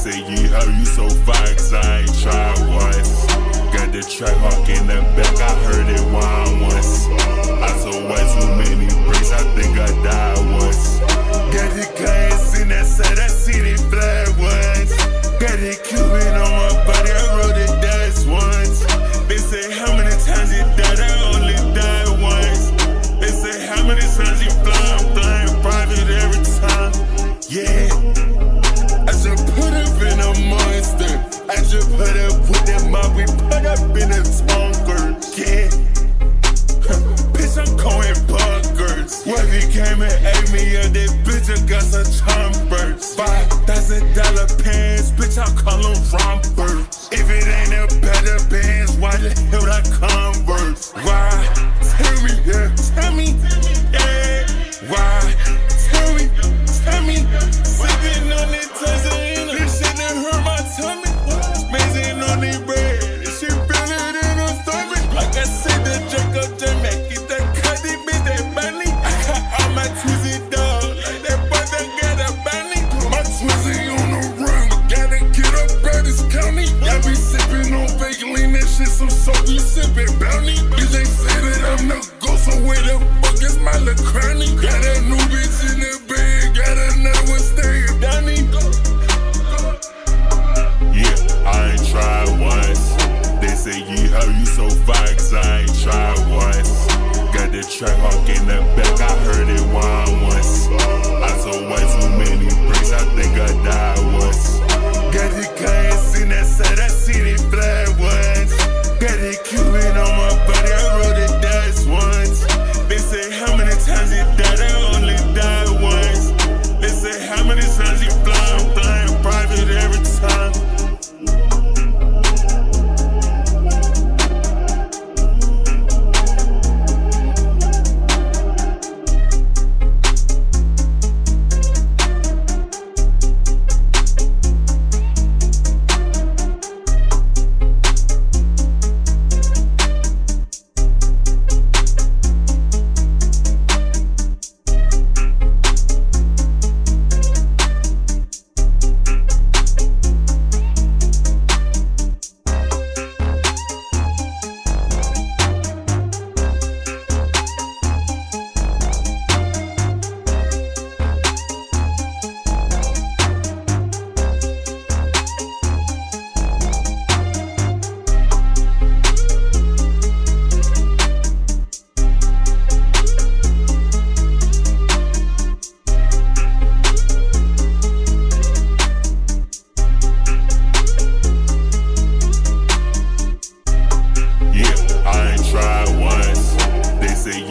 say, yeehaw, you so fire, 'cause I ain't tried once. Got the track hawk in the back, I heard it whine once. I told way too many bricks, I think I died once. Got the glass in that side, I see the flag once. Got the Cuban on my body, I wrote it dust once. They say how many times you died, I only died once. They say how many times you flying private every time. Yeah, I just put up in a monster. I just put up with that mob, we put up in a tonker. Yeah, bitch, I'm going bunkers. What if he came and ate me up, that bitch, I got some chompers. $5,000 pants, bitch, I call them rompers. If it ain't a better bands, why the hell I converse? Why? Tell me, yeah, tell me, yeah. Why? Tell me, sipping on that Tanzania. This shit done hurt my tummy. Amazing on the bread, this shit feel it in her stomach. Like I said, the jerk up the Mac, get that cutty bitch, that bunny. I got all my Twizzy dog, like that boy that got a bunny. My Twizzy on the run, gotta get up out this county. I be sipping on Vaseline, that shit some salty sipping bounty. Bitch, they say that I'm no ghost, so where the fuck is my little cranny? Got a new bitch in the bed, got another one staying down here. Yeah, I ain't tried once. They say, yeehaw, you so fire, 'cause I ain't tried once. Got the track hawk in the back, I heard it whine once. I told way too many bricks, I think I died once. Got the glass in that side, I see the flag once. Got the Cuban on my body, I wrote it dust once. They say how many times you died, I only died once. They say how many times you flying private every time.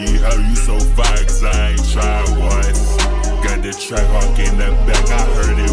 Track hawk in the back, I heard it